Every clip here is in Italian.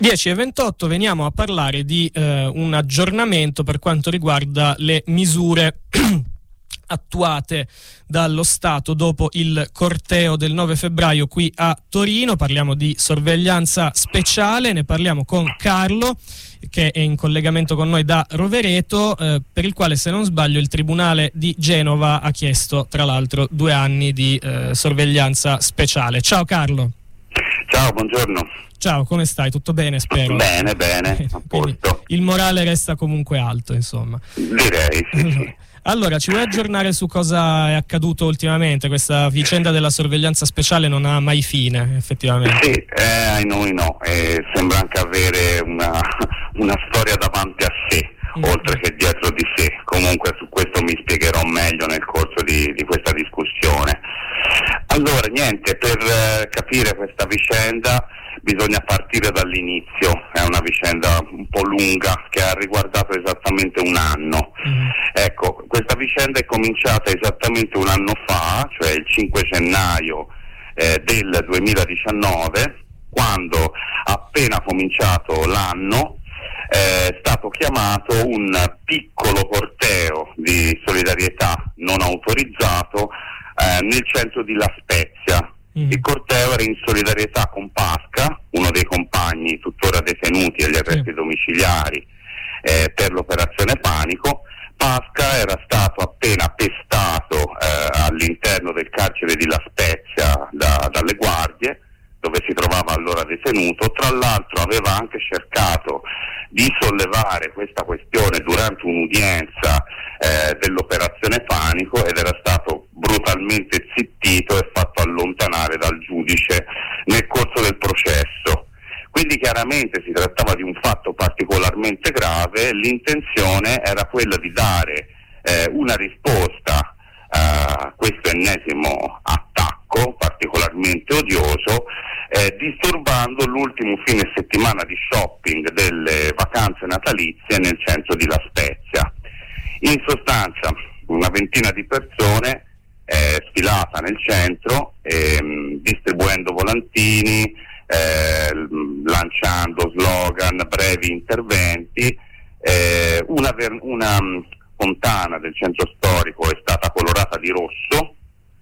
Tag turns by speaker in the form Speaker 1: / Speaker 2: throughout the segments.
Speaker 1: 10:28, veniamo a parlare di un aggiornamento per quanto riguarda le misure attuate dallo Stato dopo il corteo del 9 febbraio qui a Torino. Parliamo di sorveglianza speciale, ne parliamo con Carlo, che è in collegamento con noi da Rovereto, per il quale, se non sbaglio, il Tribunale di Genova ha chiesto tra l'altro 2 anni di sorveglianza speciale. Ciao Carlo.
Speaker 2: Ciao, buongiorno.
Speaker 1: Ciao, come stai? Tutto bene, spero?
Speaker 2: Bene, a posto.
Speaker 1: Il morale resta comunque alto, insomma.
Speaker 2: Direi, sì.
Speaker 1: Allora, ci vuoi aggiornare su cosa è accaduto ultimamente? Questa vicenda della sorveglianza speciale non ha mai fine, effettivamente.
Speaker 2: Sì, ai noi no. Sembra anche avere una storia davanti a sé, oltre che dietro di sé. Comunque su questo mi spiegherò meglio nel corso di questa discussione. Allora, niente, per capire questa vicenda bisogna partire dall'inizio. È una vicenda un po' lunga che ha riguardato esattamente un anno. Ecco, questa vicenda è cominciata esattamente un anno fa, cioè il 5 gennaio del 2019, quando appena cominciato l'anno è stato chiamato un piccolo corteo di solidarietà non autorizzato nel centro di La Spezia. Il corteo era in solidarietà con Pasca, uno dei compagni tuttora detenuti agli arresti domiciliari per l'operazione Panico. Pasca era stato appena pestato all'interno del carcere di La Spezia dalle guardie, dove si trovava allora detenuto. Tra l'altro aveva anche cercato di sollevare questa questione durante un'udienza dell'operazione Panico ed era stato brutalmente zittito e fatto allontanare dal giudice nel corso del processo. Quindi chiaramente si trattava di un fatto particolarmente grave. L'intenzione era quella di dare una risposta a questo ennesimo attacco particolarmente odioso, disturbando l'ultimo fine settimana di shopping delle vacanze natalizie nel centro di La Spezia. In sostanza, una ventina di persone sfilata nel centro, distribuendo volantini, lanciando slogan, brevi interventi. Una fontana del centro storico è stata colorata di rosso,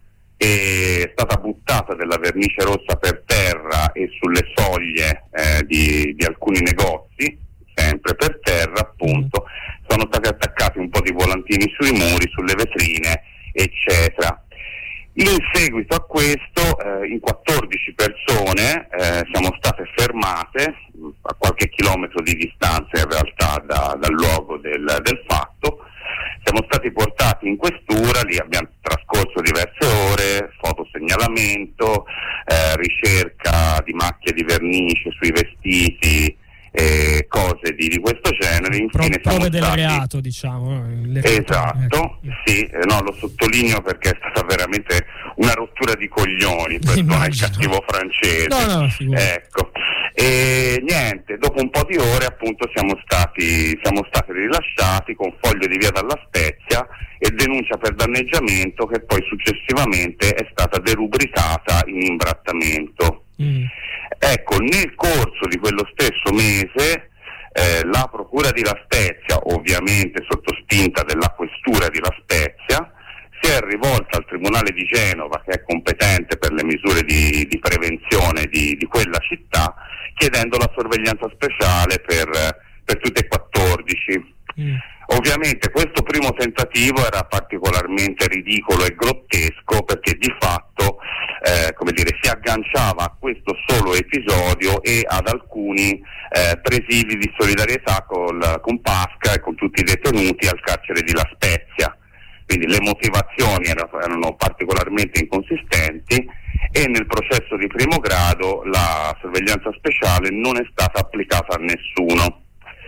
Speaker 2: è stata buttata della vernice rossa per terra e sulle soglie di alcuni negozi, sempre per terra appunto. Sono stati attaccati un po' di volantini sui muri, sulle vetrine, eccetera. In seguito a questo, in 14 persone siamo state fermate a qualche chilometro di distanza in realtà dal luogo del fatto. Siamo stati portati in questura, lì abbiamo trascorso diverse ore, fotosegnalamento, ricerca di macchie di vernice sui vestiti, cose di questo genere. Infine
Speaker 1: prove del reato, diciamo.
Speaker 2: Esatto, sì, no, lo sottolineo perché è stata veramente una rottura di coglioni, per non il cattivo francese.
Speaker 1: No,
Speaker 2: ecco. E niente, dopo un po' di ore appunto siamo stati rilasciati con foglio di via dalla Spezia e denuncia per danneggiamento, che poi successivamente è stata derubricata in imbrattamento. Ecco, nel corso di quello stesso mese la Procura di La Spezia, ovviamente sotto spinta della Questura di La Spezia, si è rivolta al Tribunale di Genova, che è competente per le misure di prevenzione di quella città, chiedendo la sorveglianza speciale per tutte e 14. Ovviamente questo primo tentativo era particolarmente ridicolo e grottesco, perché di fatto si agganciava a questo solo episodio e ad alcuni presidi di solidarietà con Pasca e con tutti i detenuti al carcere di La Spezia. Quindi le motivazioni erano particolarmente inconsistenti e nel processo di primo grado la sorveglianza speciale non è stata applicata a nessuno.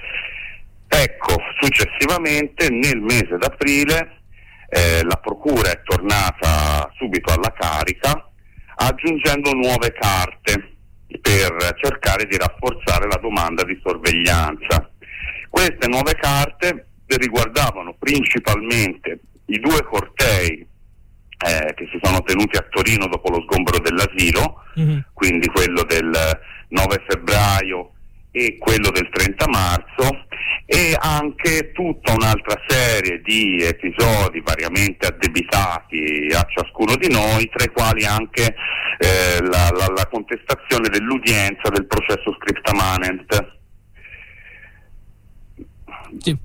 Speaker 2: Ecco, successivamente nel mese d'aprile la Procura è tornata subito alla carica, aggiungendo nuove carte per cercare di rafforzare la domanda di sorveglianza. Queste nuove carte riguardavano principalmente i 2 cortei che si sono tenuti a Torino dopo lo sgombero dell'asilo, quindi quello del 9 febbraio e quello del 30 marzo, e anche tutta un'altra serie di episodi variamente addebitati a ciascuno di noi, tra i quali anche la contestazione dell'udienza del processo scripta manent.
Speaker 1: Sì.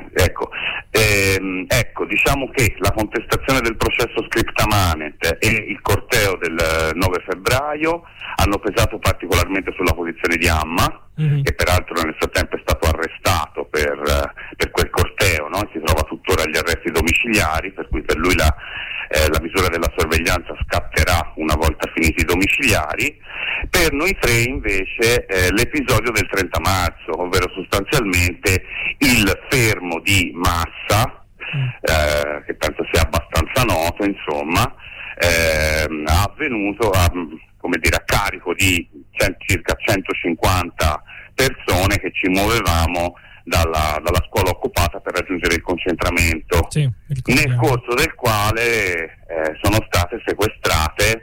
Speaker 2: Ecco, diciamo che la contestazione del processo scripta manent e il corteo del 9 febbraio hanno pesato particolarmente sulla posizione di Amma, che peraltro nel frattempo è stato arrestato per quel corteo, no? Si trova tuttora agli arresti domiciliari, per cui per lui la misura della sorveglianza scatterà una volta finiti i domiciliari. Per noi tre invece l'episodio del 30 marzo, ovvero sostanzialmente il fermo di massa, che penso sia abbastanza noto, insomma, avvenuto a carico di circa 150 persone che ci muovevamo dalla scuola occupata per raggiungere il concentramento,
Speaker 1: sì,
Speaker 2: nel corso del quale sono state sequestrate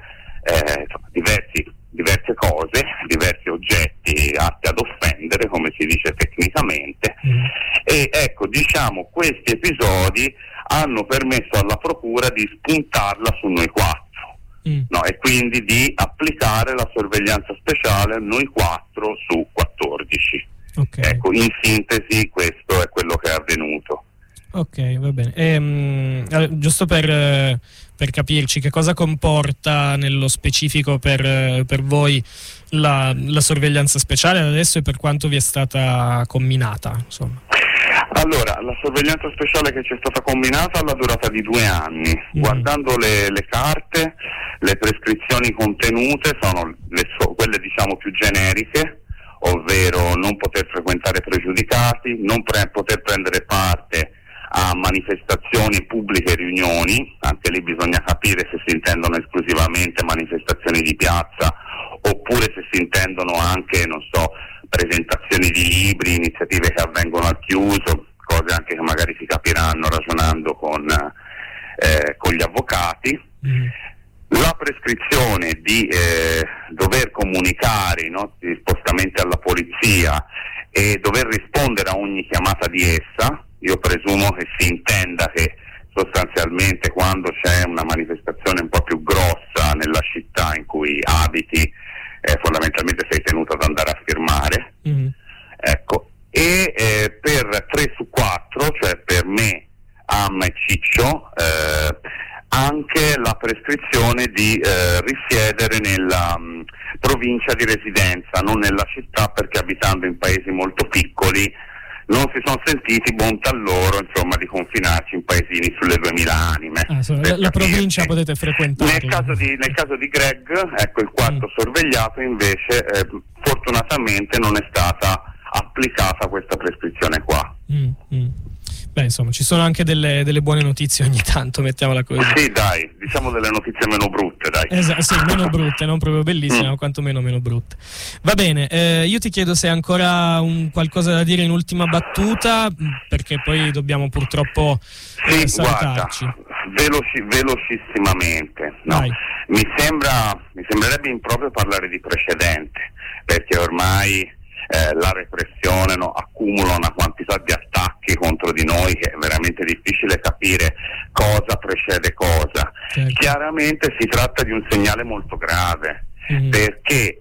Speaker 2: diverse cose, diversi oggetti atti ad offendere, come si dice tecnicamente, e ecco, diciamo, questi episodi hanno permesso alla procura di spuntarla su noi quattro. No, e quindi di applicare la sorveglianza speciale a noi 4 su 14.
Speaker 1: Okay.
Speaker 2: Ecco, in sintesi questo è quello che è avvenuto.
Speaker 1: Ok, va bene. Giusto per capirci, che cosa comporta nello specifico per voi la sorveglianza speciale adesso e per quanto vi è stata comminata, insomma?
Speaker 2: Allora, la sorveglianza speciale che ci è stata comminata ha la durata di 2 anni. Guardando le carte, le prescrizioni contenute sono quelle diciamo più generiche, ovvero non poter frequentare pregiudicati, non poter prendere parte a manifestazioni pubbliche e riunioni. Anche lì bisogna capire se si intendono esclusivamente manifestazioni di piazza oppure se si intendono anche, non so, presentazioni di libri, iniziative che avvengono al chiuso, cose anche che magari si capiranno ragionando con gli avvocati. La prescrizione di dover comunicare i nostri spostamenti alla polizia e dover rispondere a ogni chiamata di essa, io presumo che si intenda che sostanzialmente quando c'è una manifestazione un po' più grossa nella città in cui abiti, fondamentalmente sei tenuto ad andare a firmare. Ecco, e per 3 su 4, cioè per me, Amma e Ciccio, anche la prescrizione di risiedere nella provincia di residenza, non nella città, perché abitando in paesi molto piccoli non si sono sentiti bontà loro, insomma, di confinarci in paesini sulle 2000 anime.
Speaker 1: La provincia potete frequentare.
Speaker 2: Nel caso di Greg, ecco, il quarto sorvegliato invece fortunatamente non è stata applicata questa prescrizione qua.
Speaker 1: Beh, insomma, ci sono anche delle buone notizie ogni tanto, mettiamola così.
Speaker 2: Sì, dai, diciamo delle notizie meno brutte, dai.
Speaker 1: Esatto, sì, meno brutte, non proprio bellissime, ma quantomeno meno brutte. Va bene, io ti chiedo se hai ancora qualcosa da dire in ultima battuta, perché poi dobbiamo purtroppo salutarci.
Speaker 2: Guarda, velocissimamente, no? Mi sembrerebbe improprio parlare di precedente, perché ormai la repressione accumula una quantità di attacchi contro di noi che è veramente difficile capire cosa precede cosa. Certo. Chiaramente si tratta di un segnale molto grave, perché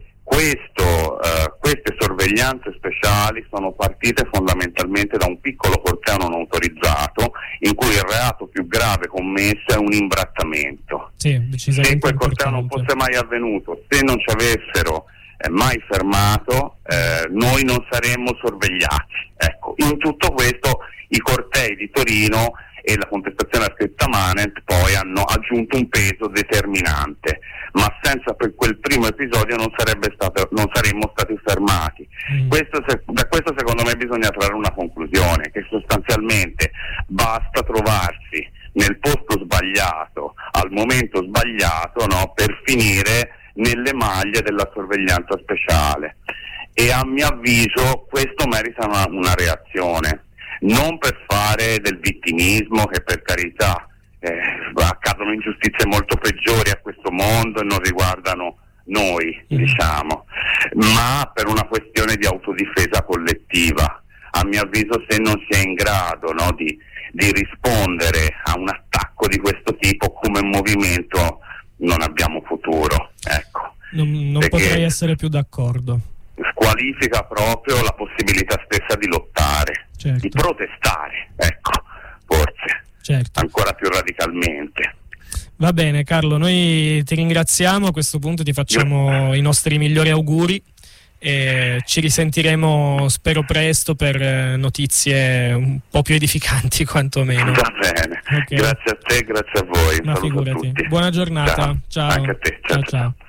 Speaker 2: queste sorveglianze speciali sono partite fondamentalmente da un piccolo corteo non autorizzato in cui il reato più grave commesso è un imbrattamento.
Speaker 1: Sì,
Speaker 2: se quel corteo non fosse mai avvenuto, se non ci avessero mai fermato, noi non saremmo sorvegliati. Ecco, in tutto questo i cortei di Torino e la contestazione a scripta manent poi hanno aggiunto un peso determinante, ma senza quel primo episodio non saremmo stati fermati. Da questo secondo me bisogna trarre una conclusione, che sostanzialmente basta trovarsi nel posto sbagliato al momento sbagliato, no, per finire nelle maglie della sorveglianza speciale, e a mio avviso questo merita una reazione, non per fare del vittimismo, che per carità accadono ingiustizie molto peggiori a questo mondo e non riguardano noi, diciamo, ma per una questione di autodifesa collettiva. A mio avviso, se non si è in grado, no, di rispondere a un attacco di questo tipo come movimento, non abbiamo futuro, ecco.
Speaker 1: Non potrei essere più d'accordo.
Speaker 2: Squalifica proprio la possibilità stessa di lottare,
Speaker 1: certo,
Speaker 2: di protestare, ecco, forse,
Speaker 1: certo,
Speaker 2: ancora più radicalmente.
Speaker 1: Va bene Carlo, noi ti ringraziamo, a questo punto ti facciamo i nostri migliori auguri e ci risentiremo, spero presto, per notizie un po' più edificanti quantomeno.
Speaker 2: Va bene, okay. Grazie a te, grazie a voi.
Speaker 1: Ma figurati. Buona giornata.
Speaker 2: Ciao. Anche a te. Ciao.